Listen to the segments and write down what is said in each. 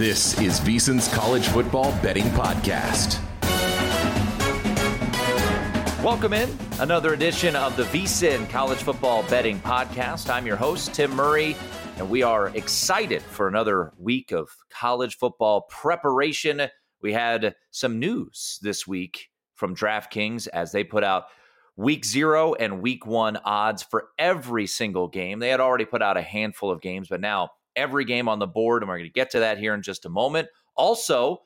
This is VSiN's College Football Betting Podcast. Welcome in another edition of the VSiN College Football Betting Podcast. I'm your host, Tim Murray, and we are excited for another week of college football preparation. We had some news this week from DraftKings as they put out Week 0 and Week 1 odds for every single game. They had already put out a handful of games, but now every game on the board, and we're going to get to that here in just a moment. Also,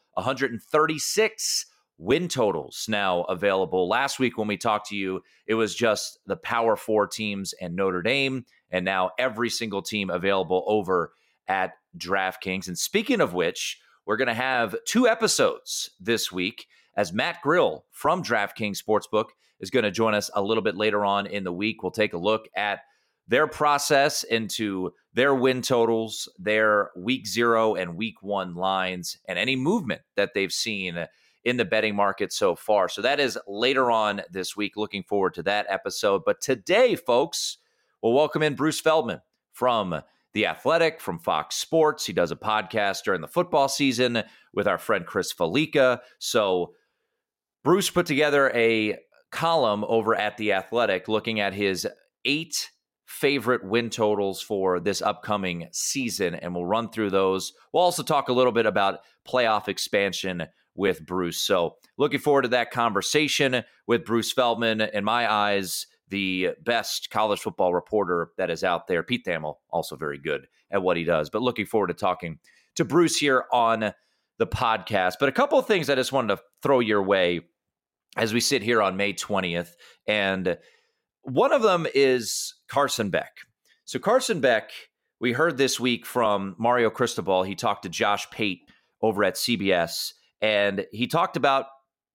136 win totals now available. Last week when we talked to you, it was just the Power 4 teams and Notre Dame, and now every single team available over at DraftKings. And speaking of which, we're going to have 2 episodes this week as Matt Grill from DraftKings Sportsbook is going to join us a little bit later on in the week. We'll take a look at their process into their win totals, their Week 0 and Week 1 lines, and any movement that they've seen in the betting market so far. So that is later on this week. Looking forward to that episode. But today, folks, we'll welcome in Bruce Feldman from The Athletic, from Fox Sports. He does a podcast during the football season with our friend Chris Falica. So Bruce put together a column over at The Athletic looking at his 8 favorite win totals for this upcoming season, and we'll run through those. We'll also talk a little bit about playoff expansion with Bruce. So looking forward to that conversation with Bruce Feldman. In my eyes, the best college football reporter that is out there. Pete Thamel, also very good at what he does. But looking forward to talking to Bruce here on the podcast. But a couple of things I just wanted to throw your way as we sit here on May 20th. And one of them is Carson Beck. So Carson Beck, we heard this week from Mario Cristobal. He talked to Josh Pate over at CBS, and he talked about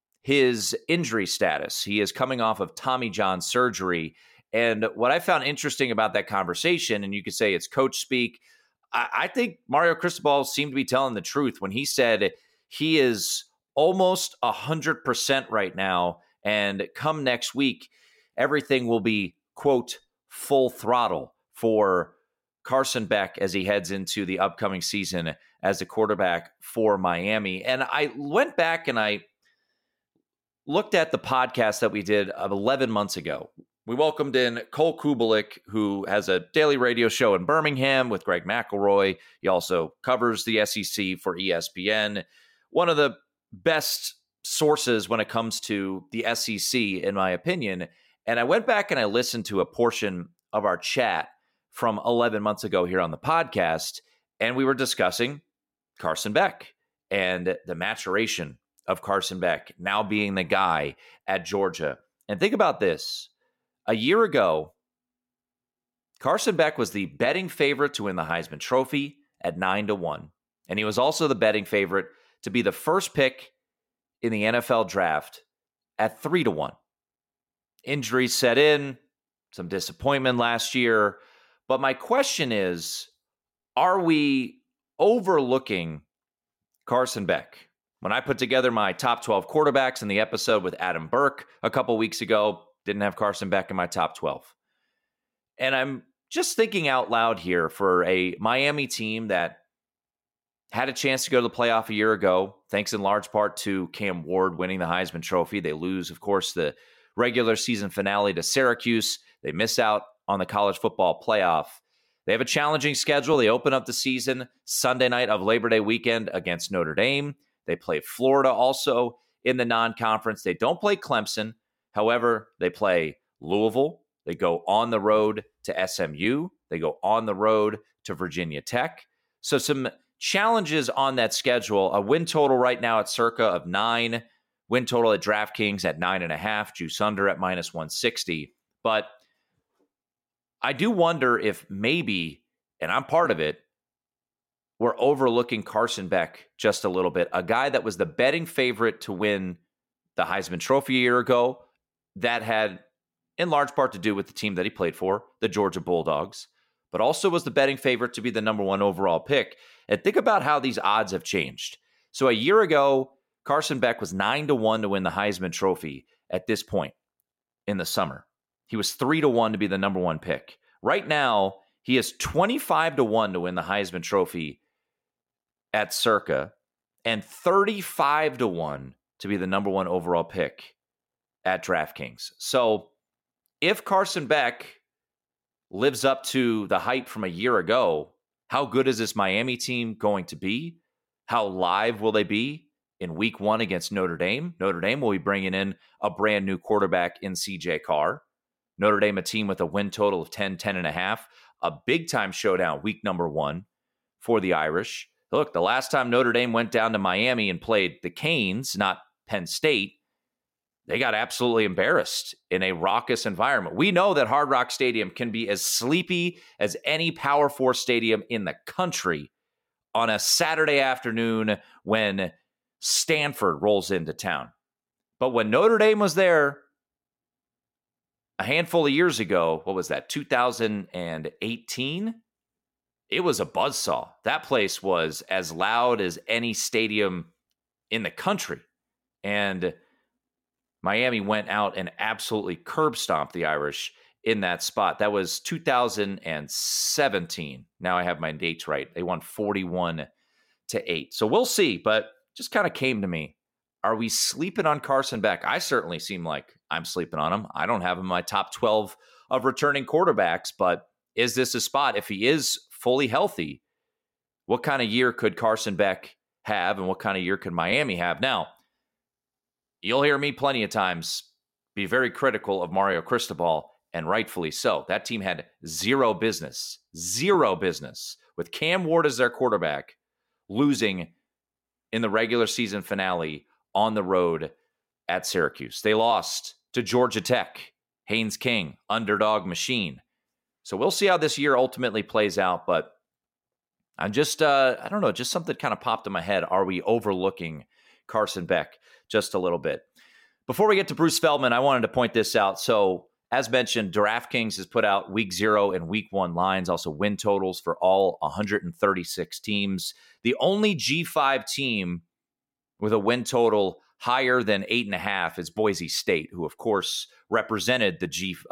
his injury status. He is coming off of Tommy John surgery. And what I found interesting about that conversation, and you could say it's coach speak, I think Mario Cristobal seemed to be telling the truth when he said he is almost 100% right now, and come next week, everything will be, quote, full throttle for Carson Beck as he heads into the upcoming season as a quarterback for Miami. And I went back and I looked at the podcast that we did 11 months ago. We welcomed in Cole Kubelik, who has a daily radio show in Birmingham with Greg McElroy. He also covers the SEC for ESPN. One of the best sources when it comes to the SEC, in my opinion. And I went back and I listened to a portion of our chat from 11 months ago here on the podcast, and we were discussing Carson Beck and the maturation of Carson Beck now being the guy at Georgia. And think about this. A year ago, Carson Beck was the betting favorite to win the Heisman Trophy at 9-1. And he was also the betting favorite to be the first pick in the NFL draft at 3-1. Injuries set in, some disappointment last year. But my question is, are we overlooking Carson Beck? When I put together my top 12 quarterbacks in the episode with Adam Burke a couple weeks ago, didn't have Carson Beck in my top 12. And I'm just thinking out loud here for a Miami team that had a chance to go to the playoff a year ago, thanks in large part to Cam Ward winning the Heisman Trophy. They lose, of course, the regular season finale to Syracuse. They miss out on the college football playoff. They have a challenging schedule. They open up the season Sunday night of Labor Day weekend against Notre Dame. They play Florida also in the non-conference. They don't play Clemson. However, they play Louisville. They go on the road to SMU. They go on the road to Virginia Tech. So some challenges on that schedule. A win total right now at circa of 9. Win total at DraftKings at 9.5. Juice under at -160. But I do wonder if maybe, and I'm part of it, we're overlooking Carson Beck just a little bit. A guy that was the betting favorite to win the Heisman Trophy a year ago. That had, in large part, to do with the team that he played for, the Georgia Bulldogs, but also was the betting favorite to be the number 1 overall pick. And think about how these odds have changed. So a year ago, Carson Beck was 9-1 to win the Heisman Trophy at this point in the summer. He was 3-1 to be the number 1 pick. Right now, he is 25-1 to win the Heisman Trophy at Circa and 35-1 to be the number one overall pick at DraftKings. So if Carson Beck lives up to the hype from a year ago, how good is this Miami team going to be? How live will they be in week 1 against Notre Dame? Notre Dame will be bringing in a brand new quarterback in CJ Carr. Notre Dame, a team with a win total of 10.5, a big-time showdown week number 1 for the Irish. Look, the last time Notre Dame went down to Miami and played the Canes, not Penn State, they got absolutely embarrassed in a raucous environment. We know that Hard Rock Stadium can be as sleepy as any Power 4 stadium in the country on a Saturday afternoon when Stanford rolls into town. But when Notre Dame was there a handful of years ago, what was that, 2018? It was a buzzsaw. That place was as loud as any stadium in the country. And Miami went out and absolutely curb stomped the Irish in that spot. That was 2017. Now I have my dates right. They won 41-8. So we'll see, but just kind of came to me. Are we sleeping on Carson Beck? I certainly seem like I'm sleeping on him. I don't have him in my top 12 of returning quarterbacks, but is this a spot? If he is fully healthy, what kind of year could Carson Beck have and what kind of year could Miami have? Now, you'll hear me plenty of times be very critical of Mario Cristobal, and rightfully so. That team had zero business with Cam Ward as their quarterback, losing in the regular season finale on the road at Syracuse. They lost to Georgia Tech, Haynes King, underdog machine. So we'll see how this year ultimately plays out, but I'm just, I don't know, just something kind of popped in my head. Are we overlooking Carson Beck just a little bit? Before we get to Bruce Feldman, I wanted to point this out. So as mentioned, DraftKings has put out week 0 and week 1 lines, also win totals for all 136 teams. The only G5 team with a win total higher than 8.5 is Boise State, who of course represented the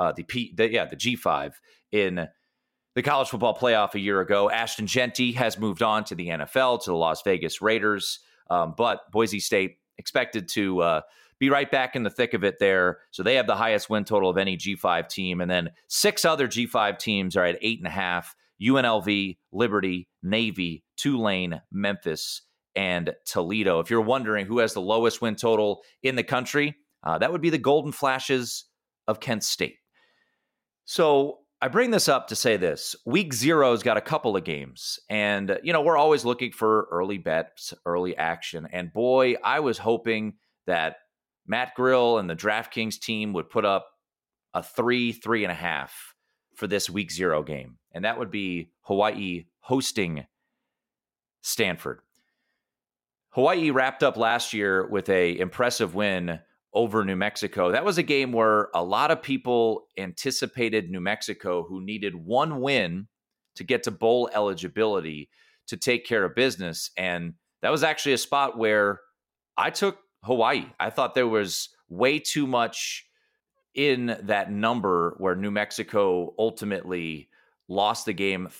G5 in the college football playoff a year ago. Ashton Jeanty has moved on to the NFL, to the Las Vegas Raiders, but Boise State expected to be right back in the thick of it there. So they have the highest win total of any G5 team. And then 6 other G5 teams are at 8.5. UNLV, Liberty, Navy, Tulane, Memphis, and Toledo. If you're wondering who has the lowest win total in the country, that would be the Golden Flashes of Kent State. So I bring this up to say this. Week 0's got a couple of games. And, we're always looking for early bets, early action. And boy, I was hoping that Matt Grill and the DraftKings team would put up a 3.5 for this week 0 game. And that would be Hawaii hosting Stanford. Hawaii wrapped up last year with an impressive win over New Mexico. That was a game where a lot of people anticipated New Mexico, who needed one win to get to bowl eligibility, to take care of business. And that was actually a spot where I took Hawaii. I thought there was way too much in that number where New Mexico ultimately lost the game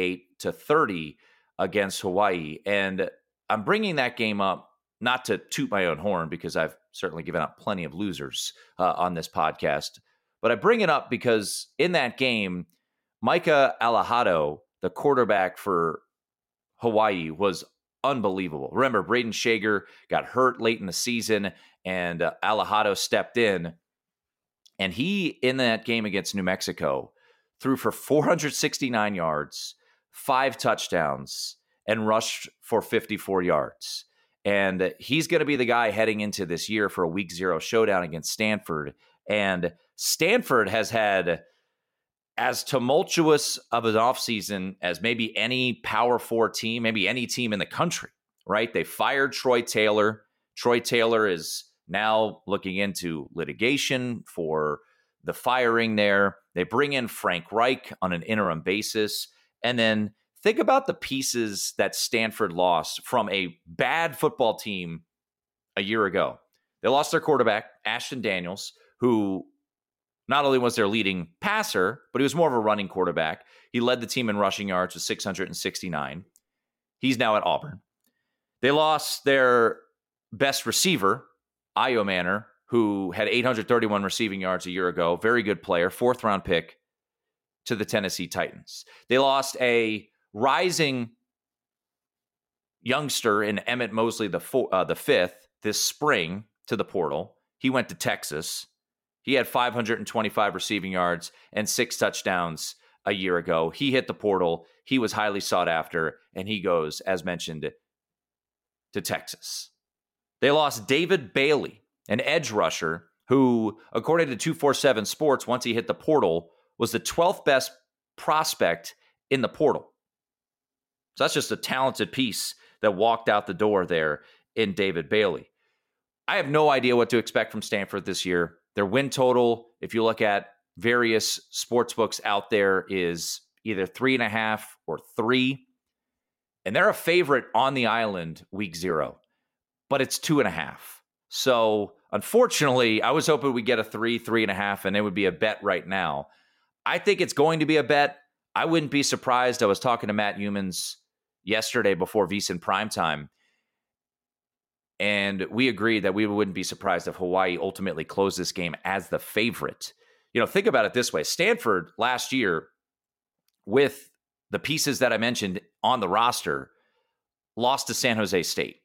38-30 against Hawaii. And I'm bringing that game up not to toot my own horn, because I've certainly given out plenty of losers on this podcast, but I bring it up because in that game, Micah Alahado, the quarterback for Hawaii, was unbelievable. Remember, Braden Shager got hurt late in the season, and Alahado stepped in, and he, in that game against New Mexico, threw for 469 yards, 5 touchdowns, and rushed for 54 yards. And he's going to be the guy heading into this year for a week 0 showdown against Stanford. And Stanford has had as tumultuous of an offseason as maybe any Power 4 team, maybe any team in the country, right? They fired Troy Taylor. Troy Taylor is now looking into litigation for the firing there. They bring in Frank Reich on an interim basis. And then think about the pieces that Stanford lost from a bad football team a year ago. They lost their quarterback, Ashton Daniels, who not only was their leading passer, but he was more of a running quarterback. He led the team in rushing yards with 669. He's now at Auburn. They lost their best receiver, Io Manor, who had 831 receiving yards a year ago. Very good player, 4th-round pick to the Tennessee Titans. They lost a rising youngster in Emmett Mosley, the 5th, this spring to the portal. He went to Texas. He had 525 receiving yards and 6 touchdowns a year ago. He hit the portal. He was highly sought after, and he goes, as mentioned, to Texas. They lost David Bailey, an edge rusher who, according to 247 Sports, once he hit the portal, was the 12th best prospect in the portal. So that's just a talented piece that walked out the door there in David Bailey. I have no idea what to expect from Stanford this year. Their win total, if you look at various sports books out there, is either 3.5 or 3. And they're a favorite on the island week 0, but it's 2.5. So unfortunately, I was hoping we'd get a 3.5, and it would be a bet right now. I think it's going to be a bet. I wouldn't be surprised. I was talking to Matt Humans yesterday before VSiN Primetime, and we agreed that we wouldn't be surprised if Hawaii ultimately closed this game as the favorite. You know, think about it this way. Stanford last year, with the pieces that I mentioned on the roster, lost to San Jose State.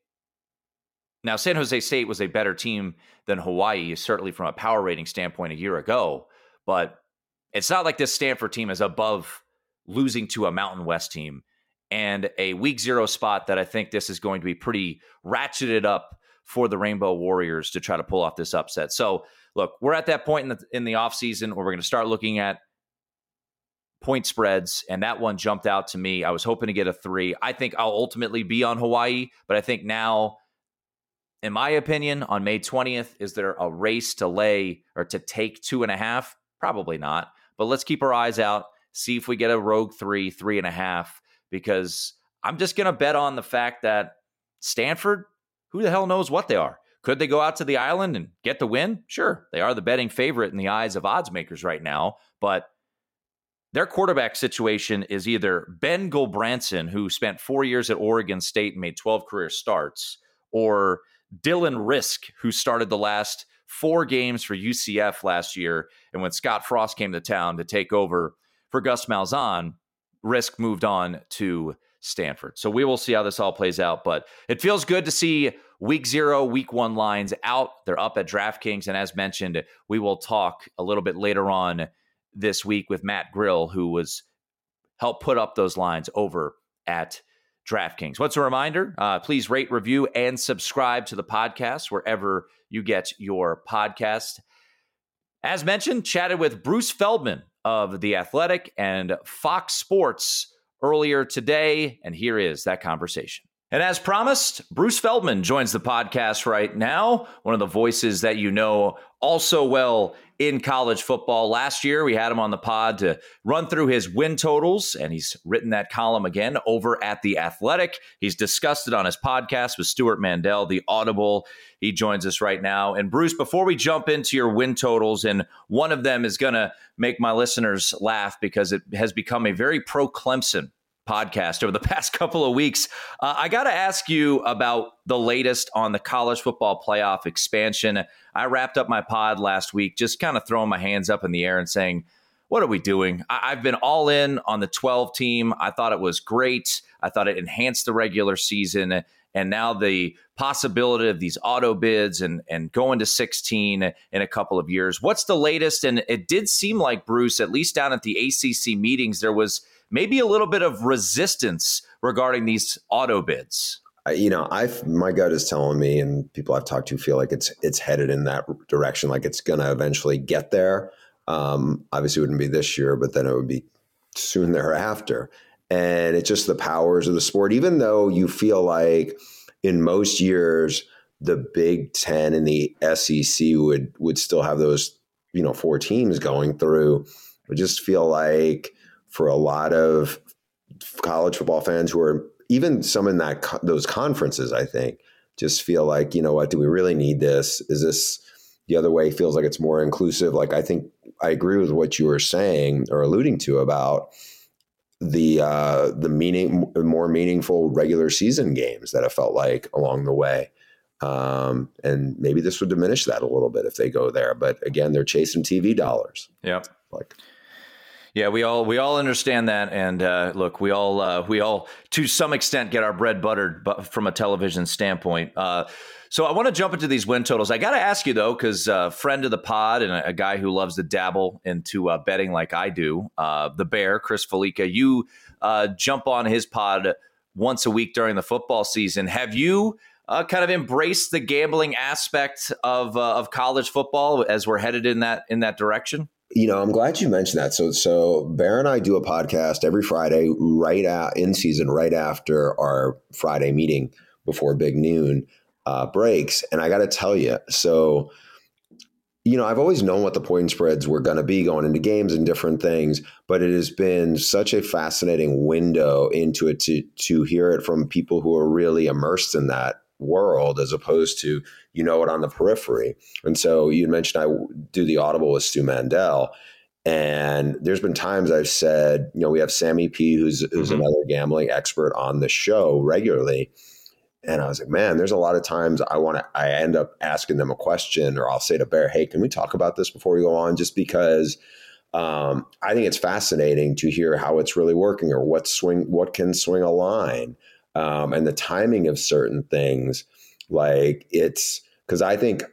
Now, San Jose State was a better team than Hawaii, certainly from a power rating standpoint a year ago, but it's not like this Stanford team is above losing to a Mountain West team. And a week 0 spot that I think this is going to be pretty ratcheted up for the Rainbow Warriors to try to pull off this upset. So, look, we're at that point in the offseason where we're going to start looking at point spreads, and that one jumped out to me. I was hoping to get a 3. I think I'll ultimately be on Hawaii, but I think now, in my opinion, on May 20th, is there a race to lay or to take 2.5? Probably not. But let's keep our eyes out, see if we get a rogue 3.5, because I'm just going to bet on the fact that Stanford, who the hell knows what they are? Could they go out to the island and get the win? Sure, they are the betting favorite in the eyes of odds makers right now, but their quarterback situation is either Ben Gulbranson, who spent 4 years at Oregon State and made 12 career starts, or Dylan Risk, who started the last 4 games for UCF last year. And when Scott Frost came to town to take over for Gus Malzahn, Risk moved on to Stanford. So we will see how this all plays out. But it feels good to see week 0, week 1 lines out. They're up at DraftKings. And as mentioned, we will talk a little bit later on this week with Matt Grill, who was helped put up those lines over at DraftKings. What's a reminder? Please rate, review, and subscribe to the podcast wherever you get your podcast. As mentioned, chatted with Bruce Feldman of The Athletic and Fox Sports earlier today, and here is that conversation. And as promised, Bruce Feldman joins the podcast right now, one of the voices that you know also well in college football. Last year, we had him on the pod to run through his win totals, and he's written that column again over at The Athletic. He's discussed it on his podcast with Stuart Mandel, The Audible. He joins us right now. And Bruce, before we jump into your win totals, and one of them is going to make my listeners laugh because it has become a very pro-Clemson podcast over the past couple of weeks. I got to ask you about the latest on the college football playoff expansion. I wrapped up my pod last week, just kind of throwing my hands up in the air and saying, what are we doing? I've been all in on the 12 team. I thought it was great. I thought it enhanced the regular season. And now the possibility of these auto bids and going to 16 in a couple of years. What's the latest? And it did seem like, Bruce, at least down at the ACC meetings, there was maybe a little bit of resistance regarding these auto bids. My gut is telling me, and people I've talked to feel like it's headed in that direction, like it's going to eventually get there. Obviously, it wouldn't be this year, but then it would be soon thereafter. And it's just the powers of the sport. Even though you feel like in most years, the Big Ten and the SEC would still have those, 4 teams going through, I just feel like for a lot of college football fans who are even some in those conferences, I think, just feel like, what, do we really need this? Is this the other way? Feels like it's more inclusive. Like, I think I agree with what you were saying or alluding to about more meaningful regular season games that have felt like along the way. And maybe this would diminish that a little bit if they go there. But again, they're chasing TV dollars. Yep. Yeah, we all understand that, and look, we all to some extent get our bread buttered from a television standpoint. So I want to jump into these win totals. I got to ask you though, because friend of the pod and a guy who loves to dabble into betting like I do, the Bear, Chris Felica, you jump on his pod once a week during the football season. Have you kind of embraced the gambling aspect of college football as we're headed in that direction? I'm glad you mentioned that. So Bear and I do a podcast every Friday, in season, right after our Friday meeting before Big Noon breaks. And I got to tell you, so, I've always known what the point spreads were going to be going into games and different things, but it has been such a fascinating window into it to hear it from people who are really immersed in that world as opposed to it on the periphery. And so you mentioned I do the Audible with Stu Mandel, and there's been times I've said, we have Sammy P, who's another gambling expert on the show regularly, and I was like, man, there's a lot of times I end up asking them a question, or I'll say to Bear, hey, can we talk about this before we go on? Just because I think it's fascinating to hear how it's really working, or what can swing a line. And the timing of certain things, like it's because I think,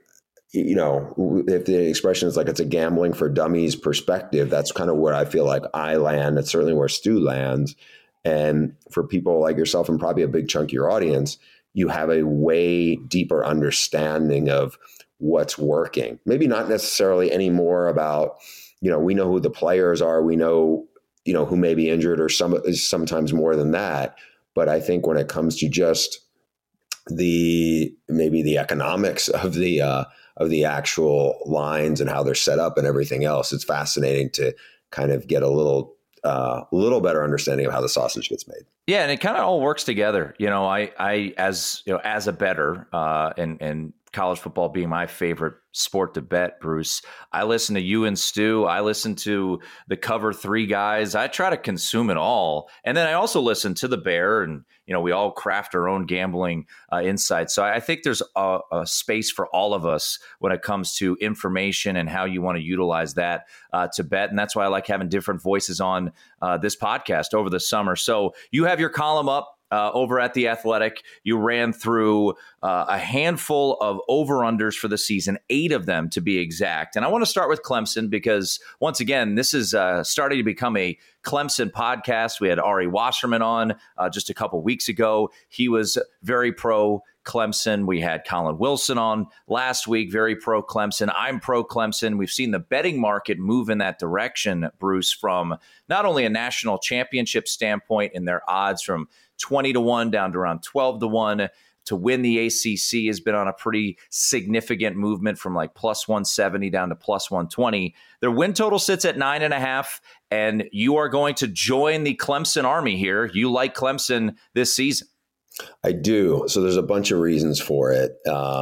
if the expression is like it's a gambling for dummies perspective, that's kind of where I feel like I land. That's certainly where Stu lands. And for people like yourself and probably a big chunk of your audience, you have a way deeper understanding of what's working. Maybe not necessarily any more about, we know who the players are. We know, who may be injured, or sometimes more than that. But I think when it comes to just the economics of the actual lines and how they're set up and everything else, it's fascinating to kind of get a little better understanding of how the sausage gets made. Yeah, and it kind of all works together. I as a bettor, and college football being my favorite sport to bet, Bruce, I listen to you and Stu. I listen to the Cover 3 guys. I try to consume it all. And then I also listen to the Bear, and, we all craft our own gambling insights. So I think there's a space for all of us when it comes to information and how you want to utilize that to bet. And that's why I like having different voices on this podcast over the summer. So you have your column up over at The Athletic. You ran through a handful of over-unders for the season, 8 of them to be exact. And I want to start with Clemson because, once again, this is starting to become a Clemson podcast. We had Ari Wasserman on just a couple weeks ago. He was very pro Clemson. We had Colin Wilson on last week, very pro Clemson. I'm pro Clemson. We've seen the betting market move in that direction, Bruce, from not only a national championship standpoint in their odds from 20-1 down to around 12-1. To win the ACC has been on a pretty significant movement from like plus 170 down to plus 120. Their win total sits at 9.5, and you are going to join the Clemson army here. You like Clemson this season. I do. So there's a bunch of reasons for it.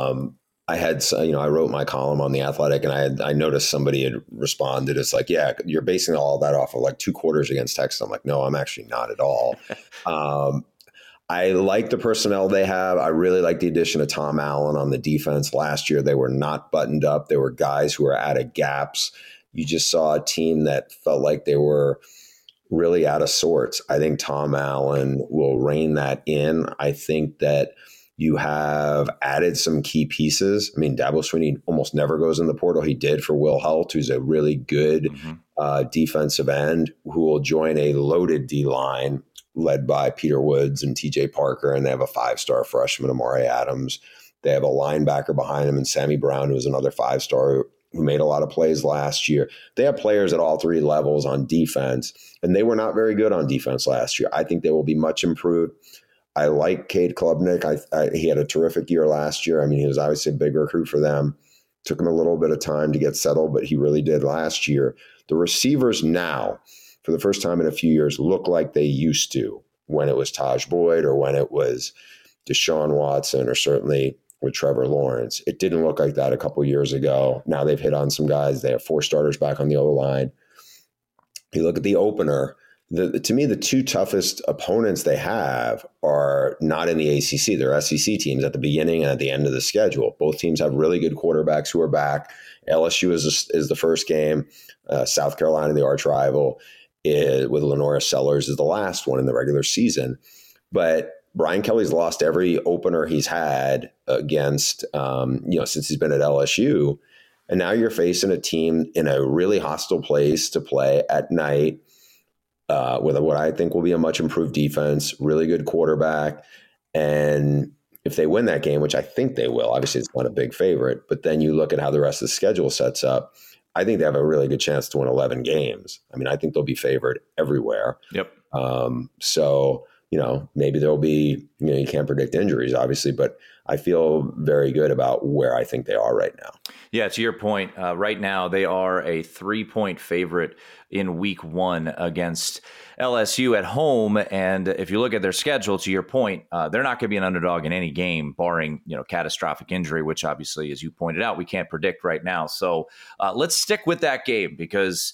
I wrote my column on The Athletic, and I noticed somebody had responded. It's like, yeah, you're basing all that off of like 2 quarters against Texas. I'm like, no, I'm actually not at all. I like the personnel they have. I really like the addition of Tom Allen on the defense. Last year, they were not buttoned up. There were guys who were out of gaps. You just saw a team that felt like they were really out of sorts. I think Tom Allen will rein that in. I think that you have added some key pieces. I mean, Dabo Swinney almost never goes in the portal. He did for Will Held, who's a really good defensive end who will join a loaded D-line led by Peter Woods and TJ Parker, and they have a 5-star freshman, Amari Adams. They have a linebacker behind him, and Sammy Brown, who is another 5-star who made a lot of plays last year. They have players at all 3 levels on defense, and they were not very good on defense last year. I think they will be much improved. I like Cade Klubnik. He had a terrific year last year. I mean, he was obviously a big recruit for them. Took him a little bit of time to get settled, but he really did last year. The receivers now, for the first time in a few years, look like they used to when it was Taj Boyd or when it was Deshaun Watson or certainly with Trevor Lawrence. It didn't look like that a couple years ago. Now they've hit on some guys. They have 4 starters back on the O-line. You look at the opener, To me, the two toughest opponents they have are not in the ACC. They're SEC teams at the beginning and at the end of the schedule. Both teams have really good quarterbacks who are back. LSU is the first game. South Carolina, the arch rival, with Lenora Sellers, is the last one in the regular season. But Brian Kelly's lost every opener he's had against, since he's been at LSU. And now you're facing a team in a really hostile place to play at night, with what I think will be a much improved defense, really good quarterback. And if they win that game, which I think they will, obviously it's not a big favorite, but then you look at how the rest of the schedule sets up, I think they have a really good chance to win 11 games. I mean, I think they'll be favored everywhere. Yep. So, maybe there'll be, you can't predict injuries, obviously, but I feel very good about where I think they are right now. Yeah, to your point, right now they are a 3-point favorite in week 1 against LSU at home. And if you look at their schedule, to your point, they're not going to be an underdog in any game, barring, catastrophic injury, which obviously, as you pointed out, we can't predict right now. So let's stick with that game because,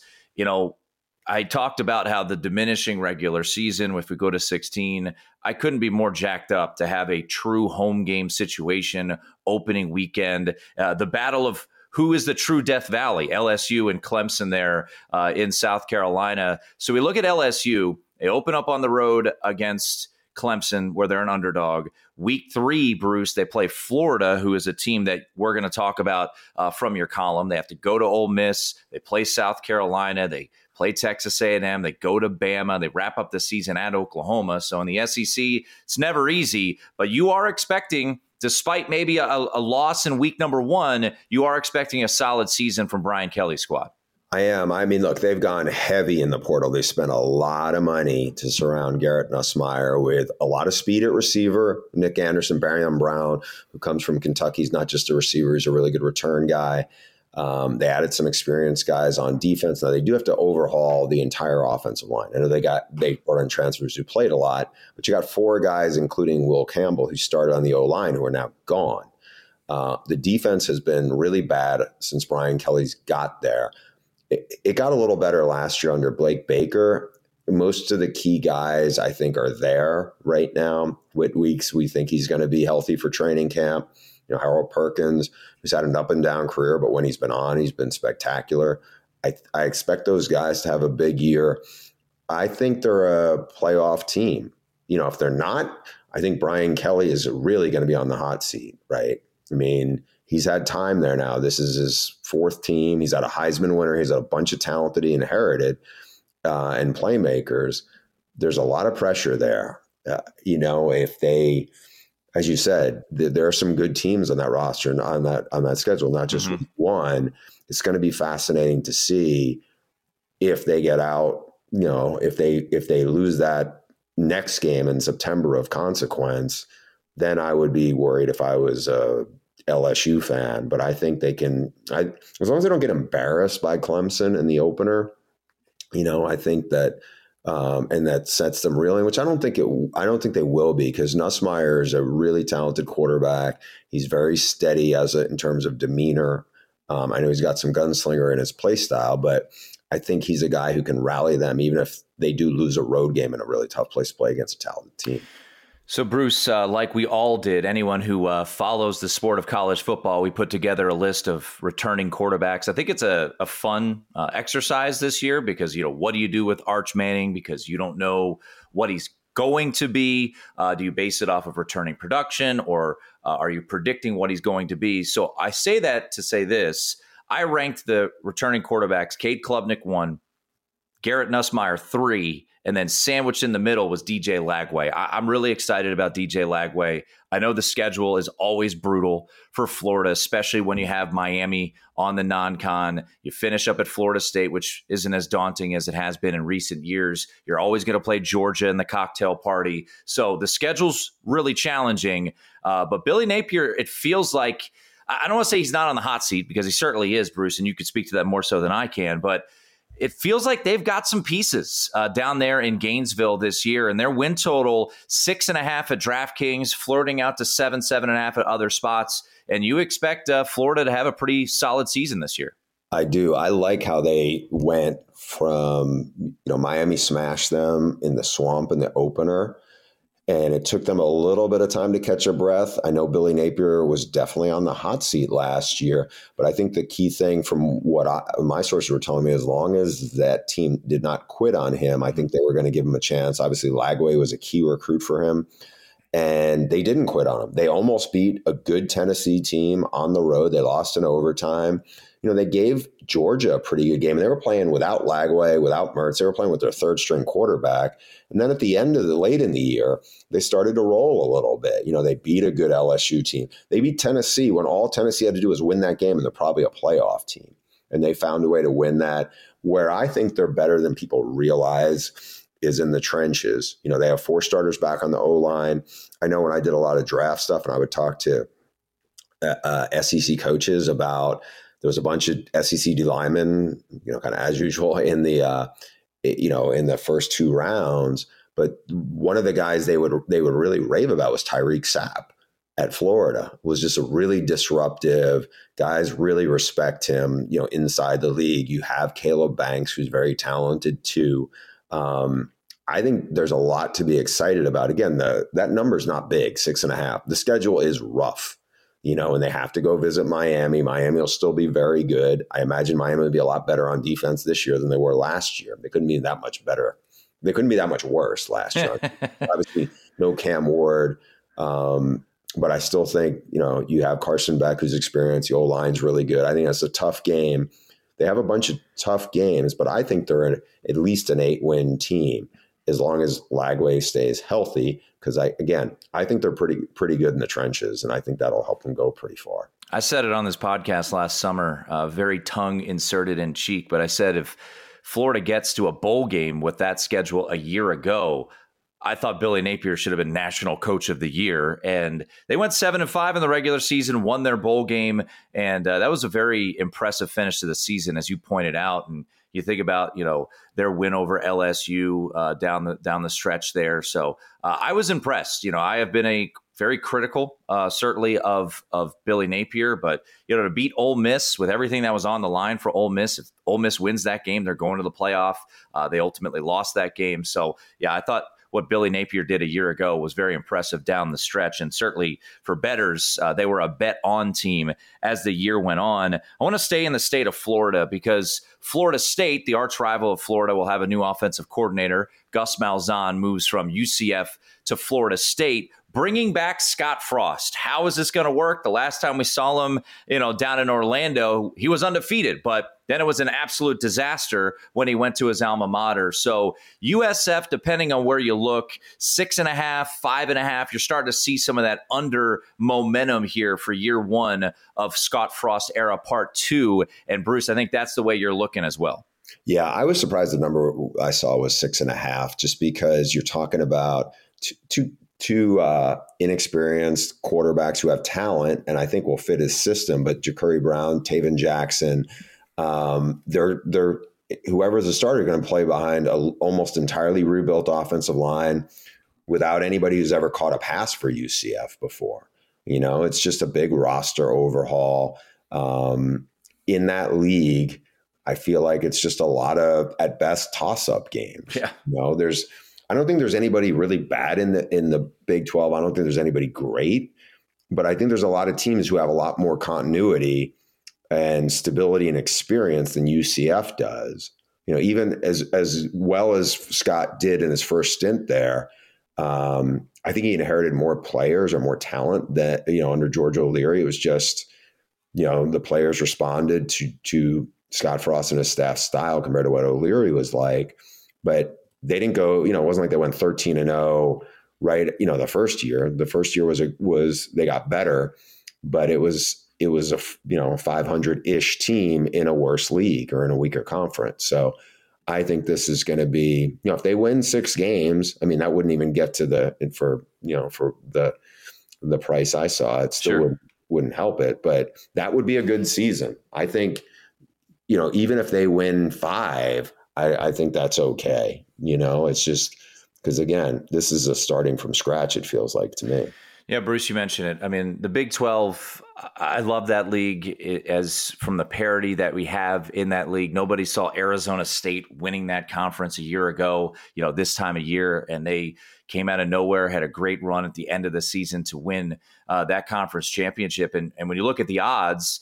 I talked about how the diminishing regular season, if we go to 16, I couldn't be more jacked up to have a true home game situation opening weekend. The battle of who is the true Death Valley, LSU and Clemson there in South Carolina. So we look at LSU. They open up on the road against Clemson, where they're an underdog. Week 3, Bruce, they play Florida, who is a team that we're going to talk about from your column. They have to go to Ole Miss. They play South Carolina. They play Texas A&M. They go to Bama. They wrap up the season at Oklahoma. So in the SEC, it's never easy. But you are expecting, despite maybe a loss in week number 1, you are expecting a solid season from Brian Kelly's squad. I am. I mean, look, they've gone heavy in the portal. They spent a lot of money to surround Garrett Nussmeier with a lot of speed at receiver. Nick Anderson, Barrion Brown, who comes from Kentucky, is not just a receiver, he's a really good return guy. They added some experienced guys on defense. Now, they do have to overhaul the entire offensive line. I know they brought in transfers who played a lot, but you got 4 guys, including Will Campbell, who started on the O-line, who are now gone. The defense has been really bad since Brian Kelly's got there. It got a little better last year under Blake Baker. Most of the key guys, I think, are there right now. Whit Weeks, we think he's going to be healthy for training camp. Harold Perkins, who's had an up and down career, but when he's been on, he's been spectacular. I expect those guys to have a big year. I think they're a playoff team. If they're not, I think Brian Kelly is really going to be on the hot seat, right? I mean, he's had time there now. This is his 4th team. He's had a Heisman winner. He's had a bunch of talent that he inherited and playmakers. There's a lot of pressure there. If they, as you said, there are some good teams on that roster and on that schedule, not just one. It's going to be fascinating to see if they get out. If they lose that next game in September of consequence, then I would be worried if I was a LSU fan. But I think they can, as long as they don't get embarrassed by Clemson in the opener, I think that, and that sets them reeling, which I don't think they will be, because Nussmeier is a really talented quarterback. He's very steady in terms of demeanor. I know he's got some gunslinger in his play style, but I think he's a guy who can rally them, even if they do lose a road game in a really tough place to play against a talented team. So, Bruce, like we all did, anyone who follows the sport of college football, we put together a list of returning quarterbacks. I think it's a fun exercise this year because, what do you do with Arch Manning? Because you don't know what he's going to be. Do you base it off of returning production, or are you predicting what he's going to be? So I say that to say this. I ranked the returning quarterbacks, Cade Klubnik 1, Garrett Nussmeier 3, and then sandwiched in the middle was DJ Lagway. I'm really excited about DJ Lagway. I know the schedule is always brutal for Florida, especially when you have Miami on the non-con. You finish up at Florida State, which isn't as daunting as it has been in recent years. You're always going to play Georgia in the cocktail party. So the schedule's really challenging. But Billy Napier, it feels like, I don't want to say he's not on the hot seat, because he certainly is, Bruce, and you could speak to that more so than I can, but it feels like they've got some pieces down there in Gainesville this year, and their win total 6.5 at DraftKings, flirting out to 7.5 at other spots. And you expect Florida to have a pretty solid season this year. I do. I like how they went from, Miami smashed them in the Swamp in the opener, and it took them a little bit of time to catch their breath. I know Billy Napier was definitely on the hot seat last year, but I think the key thing from what my sources were telling me, as long as that team did not quit on him, I think they were going to give him a chance. Obviously, Lagway was a key recruit for him, and they didn't quit on him. They almost beat a good Tennessee team on the road. They lost in overtime. They gave Georgia a pretty good game. They were playing without Lagway, without Mertz. They were playing with their third string quarterback. And then at the end of late in the year, they started to roll a little bit. They beat a good LSU team. They beat Tennessee when all Tennessee had to do was win that game, and they're probably a playoff team. And they found a way to win that. Where I think they're better than people realize is in the trenches. They have 4 starters back on the O-line. I know when I did a lot of draft stuff and I would talk to SEC coaches about, there was a bunch of SEC D linemen, kind of as usual in the, in the first 2 rounds. But one of the guys they would really rave about was Tyreek Sapp at Florida. Was just a really disruptive. Guys really respect him, inside the league. You have Caleb Banks, who's very talented too. I think there's a lot to be excited about. Again, that number's not big, 6.5. The schedule is rough. And they have to go visit Miami. Miami will still be very good. I imagine Miami will be a lot better on defense this year than they were last year. They couldn't be that much better. They couldn't be that much worse last year. Obviously, no Cam Ward. But I still think, you have Carson Beck, who's experienced. The O-line's really good. I think that's a tough game. They have a bunch of tough games, but I think they're at least an 8-win team as long as Lagway stays healthy. Because I think they're pretty good in the trenches, and I think that'll help them go pretty far. I said it on this podcast last summer, very tongue inserted in cheek, but I said if Florida gets to a bowl game with that schedule a year ago, I thought Billy Napier should have been National Coach of the Year. And they went 7-5 in the regular season, won their bowl game, and that was a very impressive finish to the season, as you pointed out. And you think about, their win over LSU down the stretch there. So I was impressed. I have been very critical, certainly of Billy Napier, but to beat Ole Miss with everything that was on the line for Ole Miss, if Ole Miss wins that game, they're going to the playoff. They ultimately lost that game. So yeah, I thought what Billy Napier did a year ago was very impressive down the stretch. And certainly for bettors, they were a bet on team as the year went on. I want to stay in the state of Florida because Florida State, the arch rival of Florida, will have a new offensive coordinator. Gus Malzahn moves from UCF to Florida State, bringing back Scott Frost. How is this going to work? The last time we saw him, down in Orlando, he was undefeated, but then it was an absolute disaster when he went to his alma mater. So USF, depending on where you look, 6.5, 5.5, you're starting to see some of that under momentum here for year 1 of Scott Frost era part 2. And Bruce, I think that's the way you're looking as well. Yeah, I was surprised the number I saw was 6.5, just because you're talking about two inexperienced quarterbacks who have talent and I think will fit his system. But Ja'Cory Brown, Taven Jackson, they're whoever's the starter going to play behind a almost entirely rebuilt offensive line without anybody who's ever caught a pass for UCF before. It's just a big roster overhaul. In that league, I feel like it's just a lot of, at best, toss-up games. Yeah. I don't think there's anybody really bad in the Big 12. I don't think there's anybody great, but I think there's a lot of teams who have a lot more continuity and stability and experience than UCF does. Even as well as Scott did in his first stint there, I think he inherited more players or more talent that, under George O'Leary. It was just, the players responded to Scott Frost and his staff style compared to what O'Leary was like. But they didn't go, it wasn't like they went 13-0 right. The first year. The first year was they got better, but it was a 500-ish team in a worse league or in a weaker conference. So I think this is going to be, if they win 6 games, I mean, that wouldn't even get to for the price I saw. It still wouldn't help it, but that would be a good season. I think, even if they win 5, I think that's okay. It's just because, again, this is a starting from scratch, it feels like to me. Yeah, Bruce, you mentioned it. I mean, the Big 12, I love that league as from the parity that we have in that league. Nobody saw Arizona State winning that conference a year ago, this time of year, and they came out of nowhere, had a great run at the end of the season to win that conference championship. And when you look at the odds,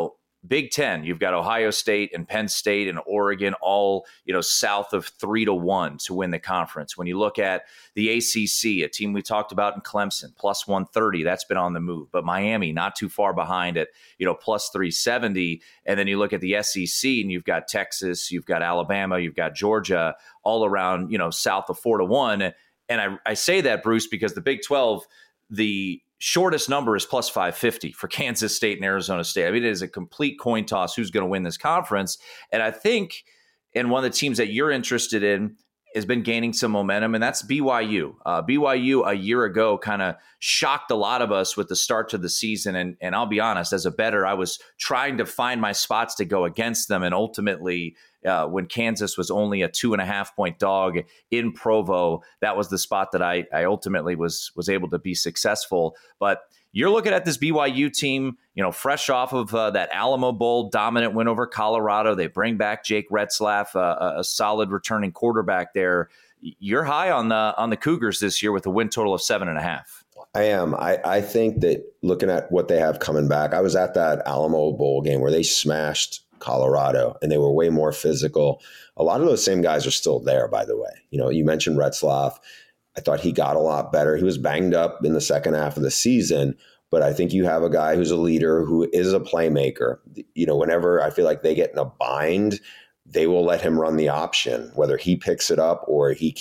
Big Ten, you've got Ohio State and Penn State and Oregon, all south of 3-1 to win the conference. When you look at the ACC, a team we talked about in Clemson, plus 130, that's been on the move. But Miami, not too far behind at plus 370. And then you look at the SEC, and you've got Texas, you've got Alabama, you've got Georgia, all around south of 4-1. And I say that, Bruce, because the Big 12, the shortest number is plus 550 for Kansas State and Arizona State. I mean, it is a complete coin toss who's going to win this conference. And I think, and one of the teams that you're interested in has been gaining some momentum, and that's BYU. BYU a year ago kind of shocked a lot of us with the start to the season. And I'll be honest, as a bettor, I was trying to find my spots to go against them. And ultimately, when Kansas was only a 2.5-point dog in Provo, that was the spot that I ultimately was able to be successful. But you're looking at this BYU team, fresh off of that Alamo Bowl dominant win over Colorado. They bring back Jake Retzlaff, a solid returning quarterback there. You're high on the Cougars this year with a win total of 7.5. I am. I think that looking at what they have coming back, I was at that Alamo Bowl game where they smashed Colorado and they were way more physical. A lot of those same guys are still there, by the way. You mentioned Retzlaff. I thought he got a lot better. He was banged up in the second half of the season, but I think you have a guy who's a leader, who is a playmaker. Whenever I feel like they get in a bind, they will let him run the option, whether he picks it up or he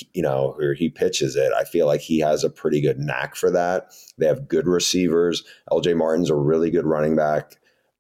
pitches it. I feel like he has a pretty good knack for that. They have good receivers. LJ Martin's a really good running back.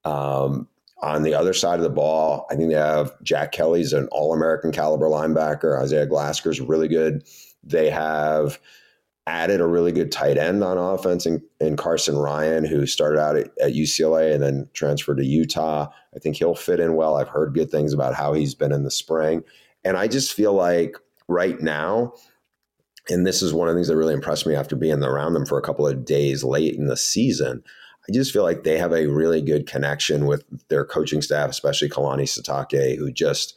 On the other side of the ball, I think they have Jack Kelly's an All-American caliber linebacker. Isaiah Glasker's really good. They have added a really good tight end on offense in Carson Ryan, who started out at UCLA and then transferred to Utah. I think he'll fit in well. I've heard good things about how he's been in the spring. And I just feel like right now, and this is one of the things that really impressed me after being around them for a couple of days late in the season, I just feel like they have a really good connection with their coaching staff, especially Kalani Sitake, who just,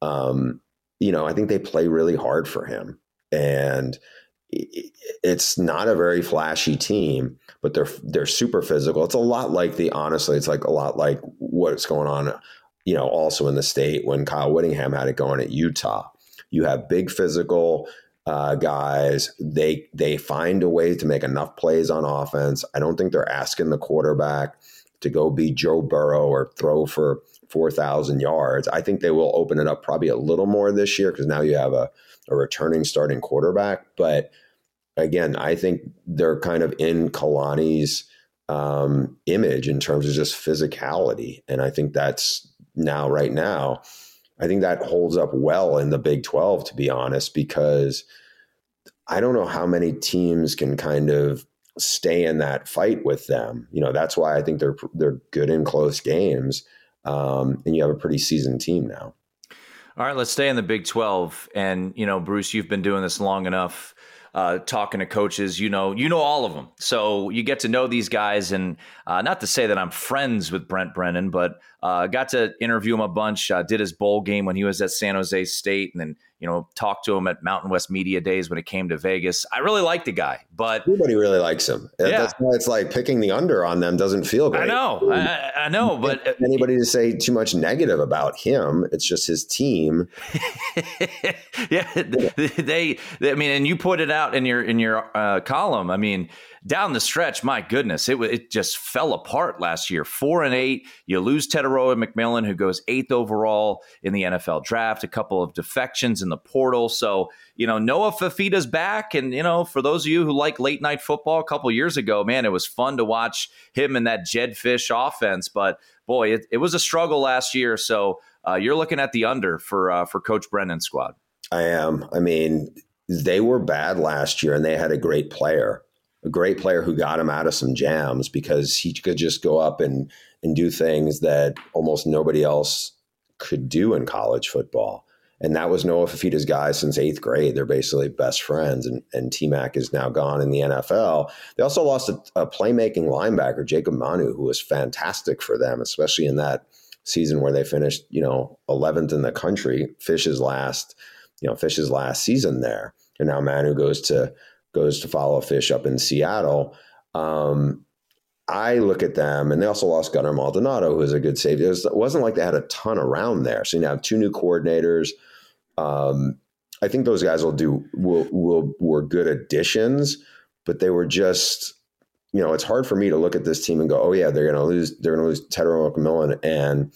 I think they play really hard for him. And it's not a very flashy team, but they're super physical. It's a lot like it's like a lot like what's going on, also in the state when Kyle Whittingham had it going at Utah. You have big physical guys. They find a way to make enough plays on offense. I don't think they're asking the quarterback to go be Joe Burrow or throw for 4,000 yards. I think they will open it up probably a little more this year because now you have a returning starting quarterback. But again, I think they're kind of in Kalani's image in terms of just physicality. And I think that's right now, I think that holds up well in the Big 12, to be honest, because I don't know how many teams can kind of stay in that fight with them. That's why I think they're good in close games. And you have a pretty seasoned team now. All right, let's stay in the Big 12. And, Bruce, you've been doing this long enough, talking to coaches, you know all of them. So you get to know these guys. And not to say that I'm friends with Brent Brennan, but got to interview him a bunch, did his bowl game when he was at San Jose State, and then, talked to him at Mountain West Media Days when it came to Vegas. I really like the guy, but everybody really likes him. Yeah. That's why it's like picking the under on them doesn't feel great. I know, but anybody to say too much negative about him, it's just his team. Yeah, and you put it out in your column. I mean, down the stretch, my goodness, it just fell apart last year. 4-8, you lose Teteroa McMillan, who goes 8th overall in the NFL draft, a couple of defections in the portal. So, Noah Fifita's back. And, for those of you who like late night football a couple years ago, man, it was fun to watch him in that Jed Fish offense. But boy, it was a struggle last year. So you're looking at the under for Coach Brennan's squad. I am. I mean, they were bad last year and they had a great player who got him out of some jams because he could just go up and do things that almost nobody else could do in college football. And that was Noah Fifita's guy since 8th grade. They're basically best friends. And T-Mac is now gone in the NFL. They also lost a playmaking linebacker, Jacob Manu, who was fantastic for them, especially in that season where they finished, 11th in the country, Fish's last season there. And now Manu goes to follow Fish up in Seattle. I look at them, and they also lost Gunnar Maldonado, who is a good safety. It wasn't like they had a ton around there. So you now have 2 new coordinators. I think those guys were good additions, but they were just, it's hard for me to look at this team and go, oh yeah, they're going to lose Tetairoa McMillan and,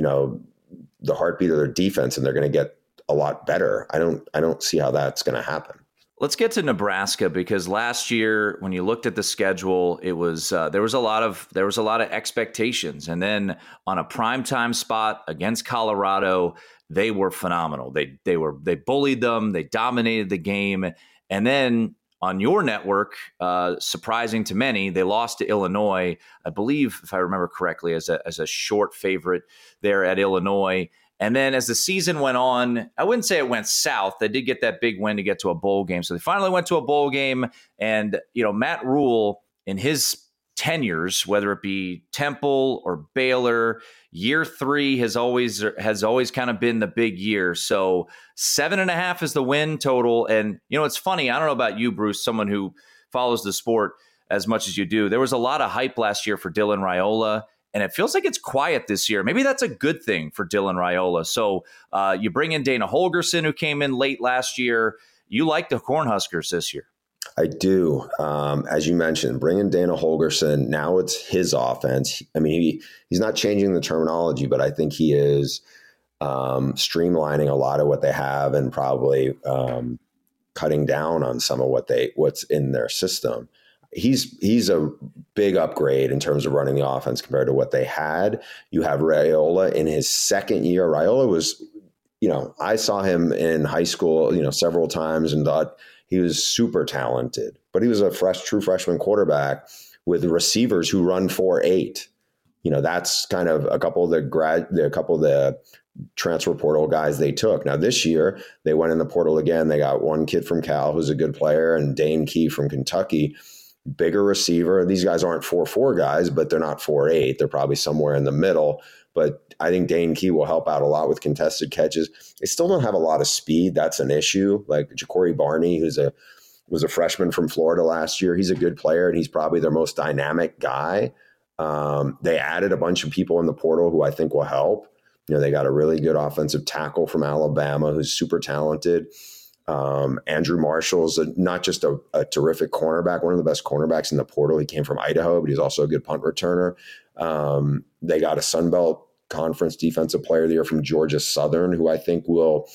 the heartbeat of their defense, and they're going to get a lot better. I don't see how that's going to happen. Let's get to Nebraska, because last year when you looked at the schedule, it was there was a lot of expectations, and then on a primetime spot against Colorado, they were phenomenal. They bullied them, they dominated the game, and then on your network, surprising to many, they lost to Illinois, I believe, if I remember correctly, as a short favorite there at Illinois. And then as the season went on, I wouldn't say it went south. They did get that big win to get to a bowl game. So they finally went to a bowl game. And, Matt Rule in his tenures, whether it be Temple or Baylor, year 3 has always kind of been the big year. So 7.5 is the win total. And, it's funny. I don't know about you, Bruce, someone who follows the sport as much as you do. There was a lot of hype last year for Dylan Raiola. And it feels like it's quiet this year. Maybe that's a good thing for Dylan Raiola. So you bring in Dana Holgorsen, who came in late last year. You like the Cornhuskers this year. I do. As you mentioned, bringing Dana Holgorsen, now it's his offense. I mean, he's not changing the terminology, but I think he is streamlining a lot of what they have and probably cutting down on some of what's in their system. He's a big upgrade in terms of running the offense compared to what they had. You have Raiola in his second year. Raiola was, I saw him in high school, several times and thought he was super talented, but he was a true freshman quarterback with receivers who run 4.8. That's kind of a couple of the transfer portal guys they took. Now this year they went in the portal again. They got one kid from Cal who's a good player, and Dane Key from Kentucky. Bigger receiver. These guys aren't 4.4 guys, but they're not 4.8. They're probably somewhere in the middle. But I think Dane Key will help out a lot with contested catches. They still don't have a lot of speed. That's an issue. Like Ja'Cory Barney, was a freshman from Florida last year. He's a good player, and he's probably their most dynamic guy. They added a bunch of people in the portal who I think will help. They got a really good offensive tackle from Alabama who's super talented. Andrew Marshall's not just a terrific cornerback, one of the best cornerbacks in the portal. He came from Idaho, but he's also a good punt returner. They got a Sun Belt Conference Defensive Player of the Year from Georgia Southern, who I think will,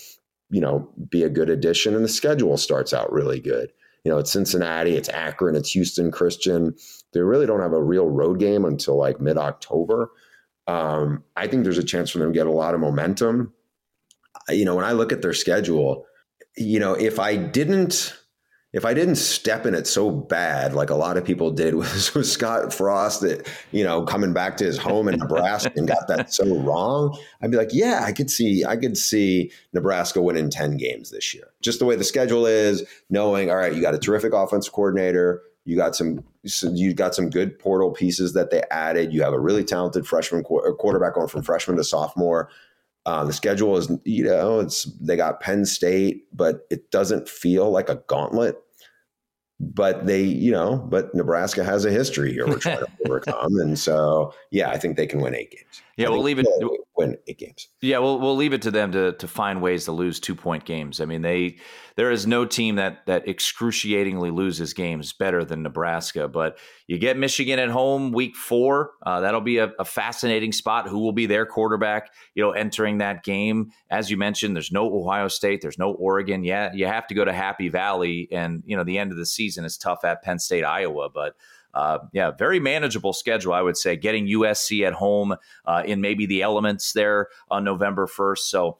be a good addition. And the schedule starts out really good. It's Cincinnati, it's Akron, it's Houston Christian. They really don't have a real road game until like mid-October. I think there's a chance for them to get a lot of momentum. When I look at their schedule, if I didn't step in it so bad, like a lot of people did with Scott Frost, coming back to his home in Nebraska and got that so wrong, I'd be like, yeah, I could see Nebraska winning 10 games this year. Just the way the schedule is, knowing, all right, you got a terrific offensive coordinator. You got some good portal pieces that they added. You have a really talented freshman quarterback going from freshman to sophomore. The schedule is, they got Penn State, but it doesn't feel like a gauntlet. But but Nebraska has a history here we're trying to overcome. And so, I think they can win 8 games. Yeah, we'll leave it. Win 8 games. Yeah, we'll leave it to them to find ways to lose 2-point games. I mean, there is no team that excruciatingly loses games better than Nebraska. But you get Michigan at home week 4. That'll be a fascinating spot. Who will be their quarterback, entering that game? As you mentioned, there's no Ohio State, there's no Oregon. Yeah, you have to go to Happy Valley, and the end of the season is tough at Penn State, Iowa, but. Very manageable schedule, I would say, getting USC at home in maybe the elements there on November 1st. So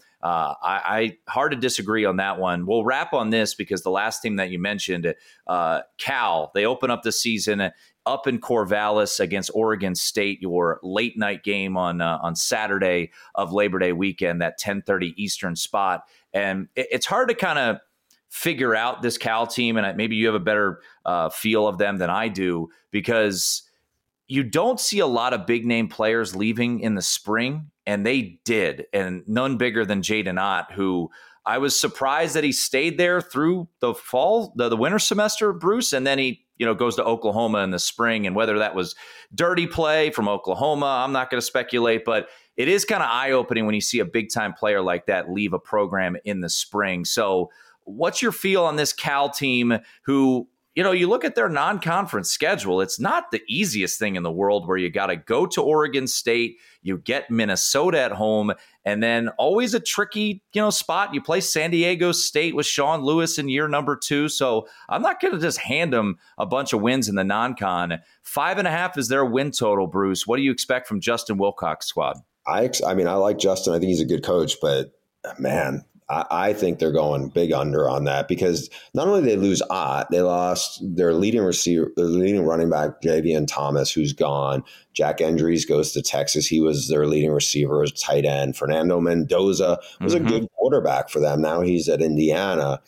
I hard to disagree on that one. We'll wrap on this because the last team that you mentioned, Cal, they open up the season up in Corvallis against Oregon State, your late night game on Saturday of Labor Day weekend, that 10:30 Eastern spot. And it's hard to kind of figure out this Cal team, and maybe you have a better feel of them than I do, because you don't see a lot of big name players leaving in the spring, and they did, and none bigger than Jaden Ott, who I was surprised that he stayed there through the fall, the winter semester, Bruce, and then he goes to Oklahoma in the spring. And whether that was dirty play from Oklahoma, I'm not going to speculate, but it is kind of eye-opening when you see a big-time player like that leave a program in the spring. So what's your feel on this Cal team who, you look at their non-conference schedule, it's not the easiest thing in the world, where you got to go to Oregon State, you get Minnesota at home, and then always a tricky, spot. You play San Diego State with Sean Lewis in year number 2. So I'm not going to just hand them a bunch of wins in the non-con. 5.5 is their win total, Bruce. What do you expect from Justin Wilcox's squad? I like Justin. I think he's a good coach, but man, I think they're going big under on that, because not only did they lose Ott, they lost their leading receiver, their leading running back, Javian Thomas, who's gone. Jack Endries goes to Texas. He was their leading receiver as tight end. Fernando Mendoza was a good quarterback for them. Now he's at Indiana.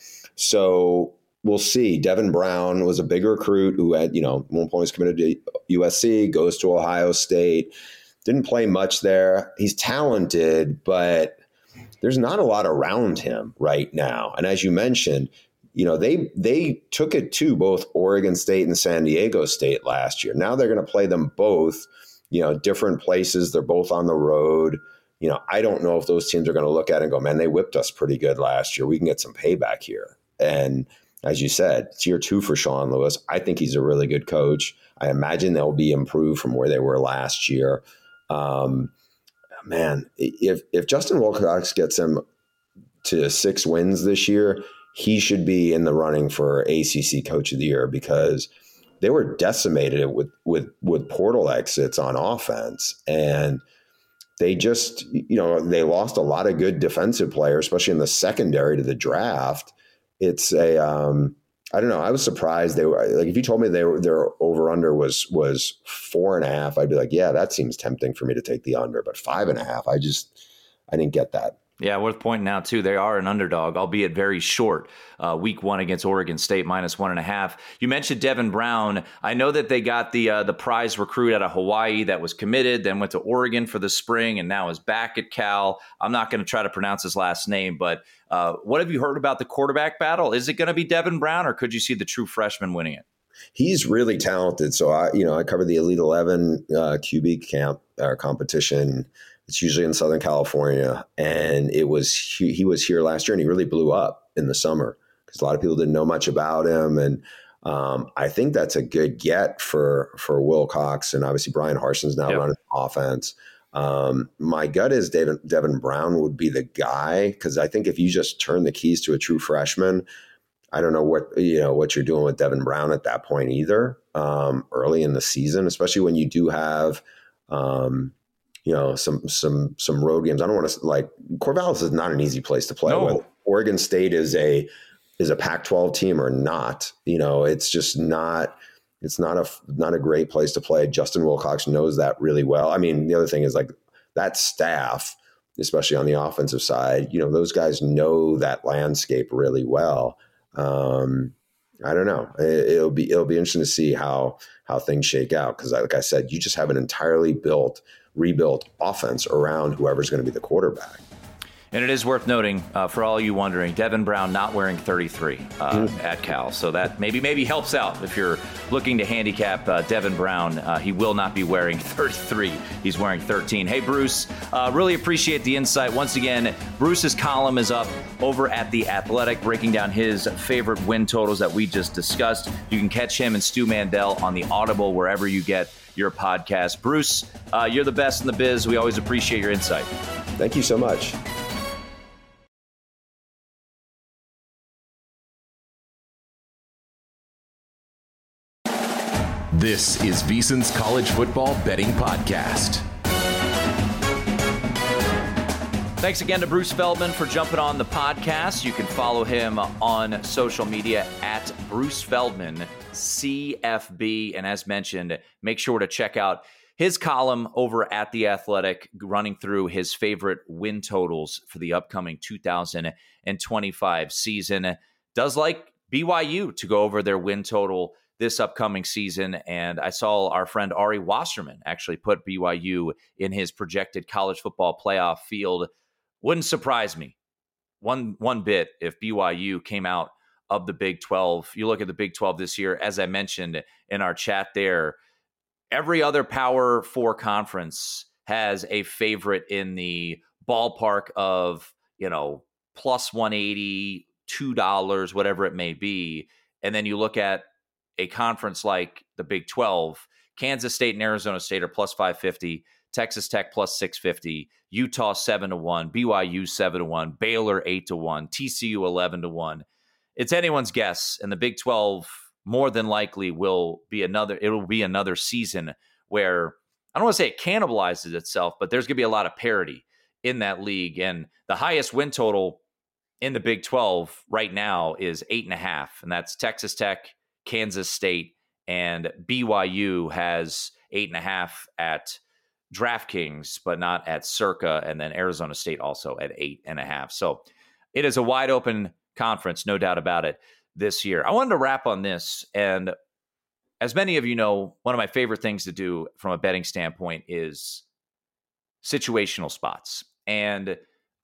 So we'll see. Devin Brown was a big recruit who had, one point was committed to USC, goes to Ohio State. Didn't play much there. He's talented, but there's not a lot around him right now. And as you mentioned, they took it to both Oregon State and San Diego State last year. Now they're going to play them both, different places. They're both on the road. I don't know if those teams are going to look at it and go, man, they whipped us pretty good last year. We can get some payback here. And as you said, it's year 2 for Sean Lewis. I think he's a really good coach. I imagine they'll be improved from where they were last year. Man, if Justin Wilcox gets them to 6 wins this year, he should be in the running for ACC Coach of the Year, because they were decimated with portal exits on offense, and they just they lost a lot of good defensive players, especially in the secondary to the draft. It's I don't know. I was surprised they were like, if you told me their over under was 4.5, I'd be like, yeah, that seems tempting for me to take the under. But 5.5, I didn't get that. Yeah, worth pointing out, too, they are an underdog, albeit very short. Week 1 against Oregon State, -1.5. You mentioned Devin Brown. I know that they got the prize recruit out of Hawaii that was committed, then went to Oregon for the spring, and now is back at Cal. I'm not going to try to pronounce his last name, but what have you heard about the quarterback battle? Is it going to be Devin Brown, or could you see the true freshman winning it? He's really talented. So I covered the Elite 11 QB camp competition. It's usually in Southern California, and he was here last year, and he really blew up in the summer because a lot of people didn't know much about him, and I think that's a good get for Wilcox, and obviously Brian Harson's now running offense. My gut is Devin Brown would be the guy, because I think if you just turn the keys to a true freshman, I don't know what you're doing with Devin Brown at that point either, early in the season, especially when you do have some road games. I don't want to Corvallis is not an easy place to play. No. Whether Oregon State is a Pac-12 team or not, it's just not. It's not a great place to play. Justin Wilcox knows that really well. I mean, the other thing is that staff, especially on the offensive side, those guys know that landscape really well. I don't know. It'll be interesting to see how things shake out, because like I said, you just have an entirely rebuilt offense around whoever's going to be the quarterback. And it is worth noting, for all you wondering, Devin Brown not wearing 33 at Cal. So that maybe helps out if you're looking to handicap Devin Brown. He will not be wearing 33. He's wearing 13. Hey, Bruce, really appreciate the insight. Once again, Bruce's column is up over at The Athletic, breaking down his favorite win totals that we just discussed. You can catch him and Stu Mandel on the Audible, wherever you get your podcast. Bruce, you're the best in the biz. We always appreciate your insight. Thank you so much. This is VSiN's College Football Betting Podcast. Thanks again to Bruce Feldman for jumping on the podcast. You can follow him on social media at Bruce Feldman, CFB. And as mentioned, make sure to check out his column over at The Athletic, running through his favorite win totals for the upcoming 2025 season. Does like BYU to go over their win total this upcoming season. And I saw our friend Ari Wasserman actually put BYU in his projected college football playoff field. Wouldn't surprise me one bit if BYU came out of the Big 12. You look at the Big 12 this year, as I mentioned in our chat there, every other Power 4 conference has a favorite in the ballpark of, plus 180, $2, whatever it may be. And then you look at a conference like the Big 12, Kansas State and Arizona State are plus 550, Texas Tech plus 650, Utah 7-1, BYU 7-1, Baylor 8-1, TCU 11-1. It's anyone's guess, and the Big 12 more than likely will be another season where I don't want to say it cannibalizes itself, but there's going to be a lot of parity in that league. And the highest win total in the Big 12 right now is 8.5, and that's Texas Tech, Kansas State, and BYU has 8.5 at DraftKings, but not at Circa, and then Arizona State also at 8.5. So it is a wide open conference, no doubt about it, this year. I wanted to wrap on this, and as many of you know, one of my favorite things to do from a betting standpoint is situational spots. And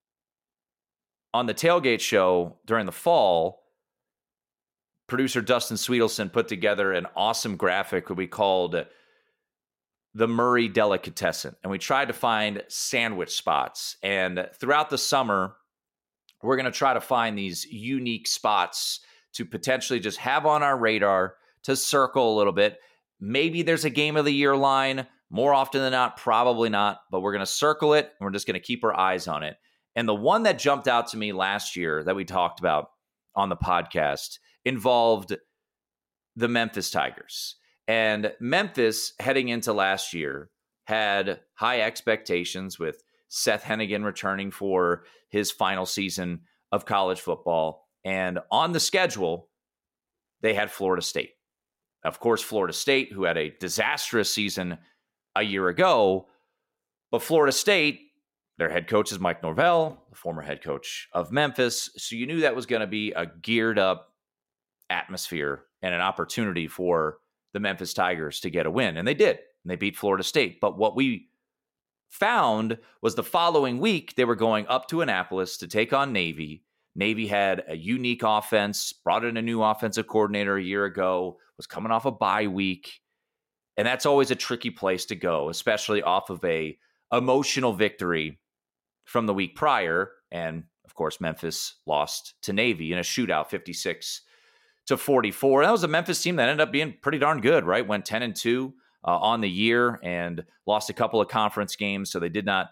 on the Tailgate Show during the fall, producer Dustin Sweetelson put together an awesome graphic that we called the Murray Delicatessen. And we tried to find sandwich spots. And throughout the summer, we're going to try to find these unique spots to potentially just have on our radar to circle a little bit. Maybe there's a game of the year line. More often than not, probably not. But we're going to circle it, and we're just going to keep our eyes on it. And the one that jumped out to me last year that we talked about on the podcast involved the Memphis Tigers. And Memphis, heading into last year, had high expectations with Seth Hennigan returning for his final season of college football. And on the schedule, they had Florida State. Of course, Florida State, who had a disastrous season a year ago. But Florida State, their head coach is Mike Norvell, the former head coach of Memphis. So you knew that was going to be a geared up atmosphere and an opportunity for the Memphis Tigers to get a win. And they did. And they beat Florida State. But what we found was the following week, they were going up to Annapolis to take on Navy. Navy had a unique offense, brought in a new offensive coordinator a year ago, was coming off a bye week. And that's always a tricky place to go, especially off of a emotional victory from the week prior. And of course, Memphis lost to Navy in a shootout, 56-44. That was a Memphis team that ended up being pretty darn good, right? Went 10-2 on the year and lost a couple of conference games. So they did not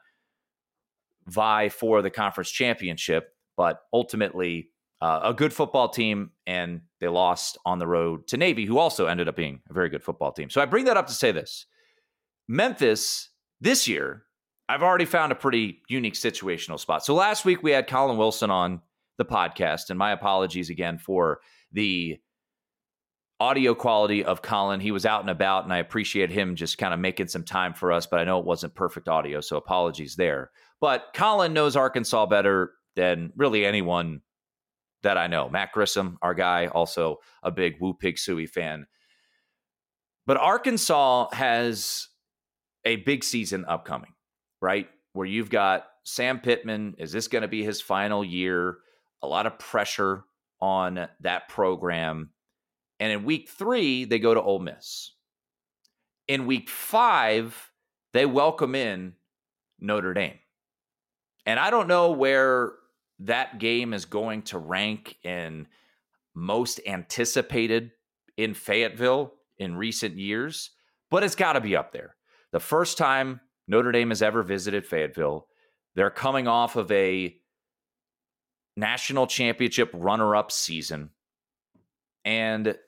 vie for the conference championship, but ultimately a good football team. And they lost on the road to Navy, who also ended up being a very good football team. So I bring that up to say this. Memphis this year, I've already found a pretty unique situational spot. So last week we had Colin Wilson on the podcast, and my apologies again for the audio quality of Colin. He was out and about, and I appreciate him just kind of making some time for us, but I know it wasn't perfect audio, so apologies there. But Colin knows Arkansas better than really anyone that I know. Matt Grissom, our guy, also a big Woo Pig Sooie fan. But Arkansas has a big season upcoming, right? Where you've got Sam Pittman. Is this going to be his final year? A lot of pressure on that program. And in week 3, they go to Ole Miss. In week 5, they welcome in Notre Dame. And I don't know where that game is going to rank in most anticipated in Fayetteville in recent years, but it's got to be up there. The first time Notre Dame has ever visited Fayetteville, they're coming off of a national championship runner-up season. And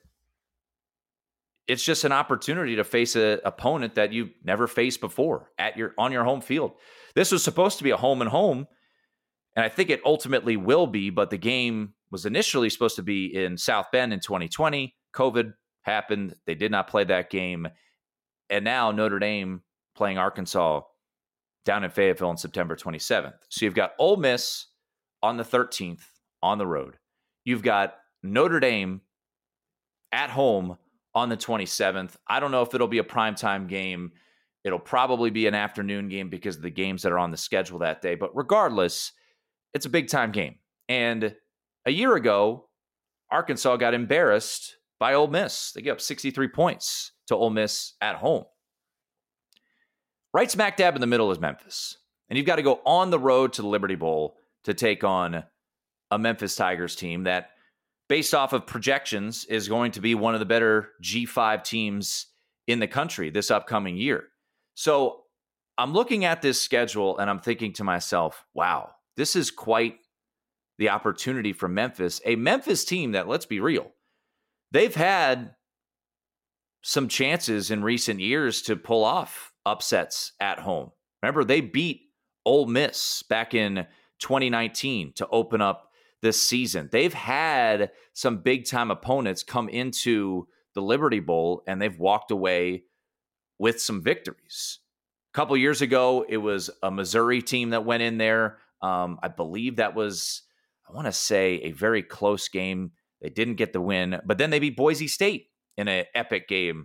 it's just an opportunity to face an opponent that you've never faced before on your home field. This was supposed to be a home and home. And I think it ultimately will be, but the game was initially supposed to be in South Bend in 2020. COVID happened. They did not play that game. And now Notre Dame playing Arkansas down in Fayetteville on September 27th. So you've got Ole Miss on the 13th on the road. You've got Notre Dame at home on the 27th. I don't know if it'll be a primetime game. It'll probably be an afternoon game because of the games that are on the schedule that day. But regardless, it's a big-time game. And a year ago, Arkansas got embarrassed by Ole Miss. They gave up 63 points to Ole Miss at home. Right smack dab in the middle is Memphis. And you've got to go on the road to the Liberty Bowl to take on a Memphis Tigers team that, based off of projections, is going to be one of the better G5 teams in the country this upcoming year. So I'm looking at this schedule and I'm thinking to myself, wow, this is quite the opportunity for Memphis. A Memphis team that, let's be real, they've had some chances in recent years to pull off upsets at home. Remember, they beat Ole Miss back in 2019 to open up this season. They've had some big-time opponents come into the Liberty Bowl, and they've walked away with some victories. A couple years ago, it was a Missouri team that went in there. I believe that was, I want to say, a very close game. They didn't get the win, but then they beat Boise State in an epic game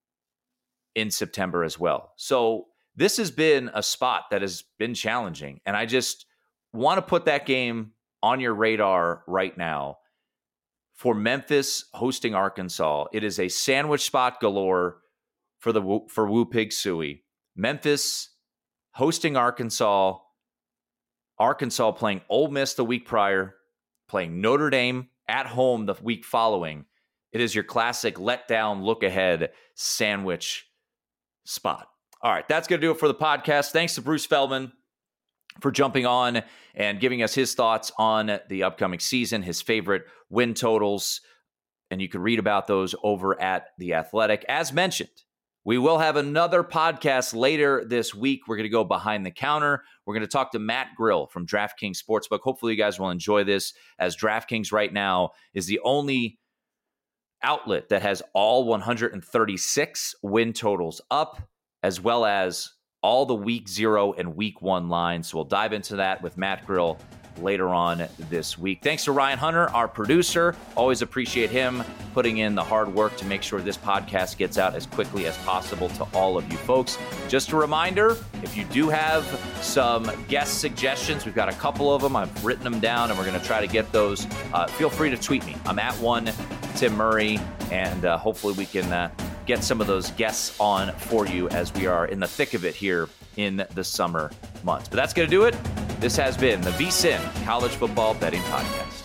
in September as well. So this has been a spot that has been challenging, and I just want to put that game on your radar right now. For Memphis hosting Arkansas, it is a sandwich spot galore for Woo Pig Sooie. Memphis hosting Arkansas, Arkansas playing Ole Miss the week prior, playing Notre Dame at home the week following. It is your classic letdown, look ahead sandwich spot. All right, that's going to do it for the podcast. Thanks to Bruce Feldman for jumping on and giving us his thoughts on the upcoming season, his favorite win totals, and you can read about those over at The Athletic. As mentioned, we will have another podcast later this week. We're going to go behind the counter. We're going to talk to Matt Grill from DraftKings Sportsbook. Hopefully you guys will enjoy this, as DraftKings right now is the only outlet that has all 136 win totals up, as well as all the week 0 and week 1 lines. So we'll dive into that with Matt Grill later on this week. Thanks to Ryan Hunter, our producer. Always appreciate him putting in the hard work to make sure this podcast gets out as quickly as possible to all of you folks. Just a reminder, if you do have some guest suggestions, we've got a couple of them. I've written them down, and we're going to try to get those. Feel free to tweet me. I'm at Tim Murray, and hopefully we can get some of those guests on for you as we are in the thick of it here in the summer months. But that's going to do it. This has been the VSiN College Football Betting Podcast.